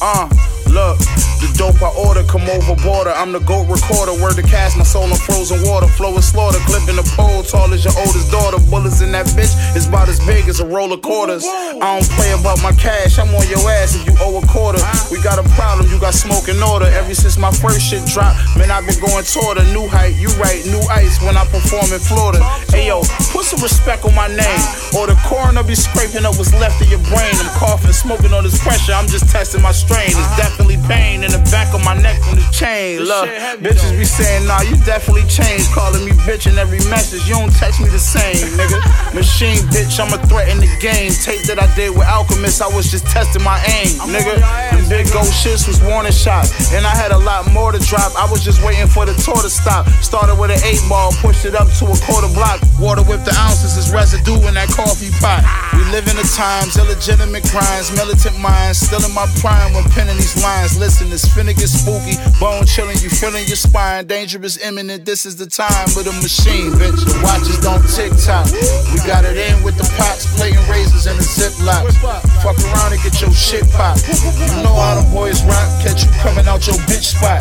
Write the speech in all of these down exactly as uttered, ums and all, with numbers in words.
Uh, look, the dope I order come over border. I'm the GOAT recorder, word to cast my soul in frozen water. Flow is slaughter, clipping the pole, tall as your oldest daughter. Bullets in that bitch is about as big as a roll of quarters. I don't play about my cash, I'm on your ass if you owe a quarter. We got a problem, you got smoke in order. Ever since my first shit dropped, man, I've been going toward a new height. You right, new ice when I perform in Florida. Ayo, put some respect on my name, or the coroner be scraping up what's left of your brain. I'm coughing, smoking on this pressure, I'm just testing my strain. It's definitely pain in the back of my neck from the chain. Look, bitches be saying, nah, you definitely changed. Calling me bitch in every message, you don't text me the same, nigga. Machine bitch, I'm a threat in the game. Tape that I did with Alchemist, I was just testing my aim, nigga. Them big gold shits was warning shots, and I had a lot more to drop. I was just waiting for the tour to stop. Started with an eight ball, pushed it up to a quarter block. Water whip the ounces, is residue in that coffee pot. We live in the times, illegitimate crimes, militant minds, still in my prime when penning these lines. Listen, it's finna get spooky, bone chilling, you feeling your spine. Dangerous, imminent, this is the time with a machine, bitch. The watches don't tick-tock. We got it in with the pots, plating razors in the ziplock. Fuck around and get your shit popped. You know how the boys rock, catch you coming out your bitch spot.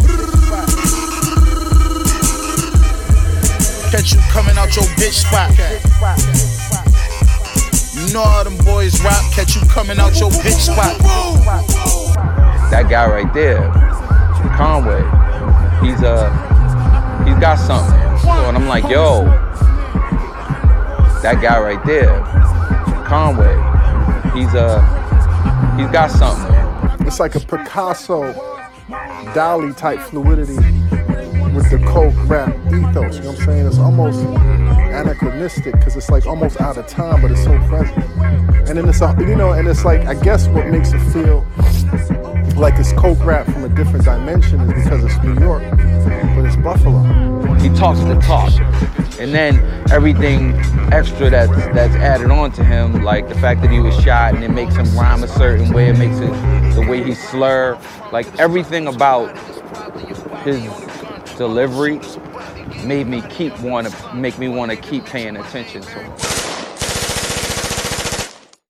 Catch you coming out your bitch spot. You know how them boys rock, catch you coming out your bitch spot. That guy right there, Conway, he's uh, he's got something. So, and I'm like, yo, that guy right there, Conway, he's uh, he's got something. It's like a Picasso, Dali type fluidity with the coke rap ethos, you know what I'm saying? It's almost anachronistic because it's like almost out of time, but it's so present. And then it's, a, you know, and it's like, I guess what makes it feel like it's coke rap from a different dimension is because it's New York, but it's Buffalo. He talks the talk, and then everything extra that's that's added on to him, like the fact that he was shot and it makes him rhyme a certain way, it makes it the way he slur, like everything about his delivery made me keep want to make me want to keep paying attention to him.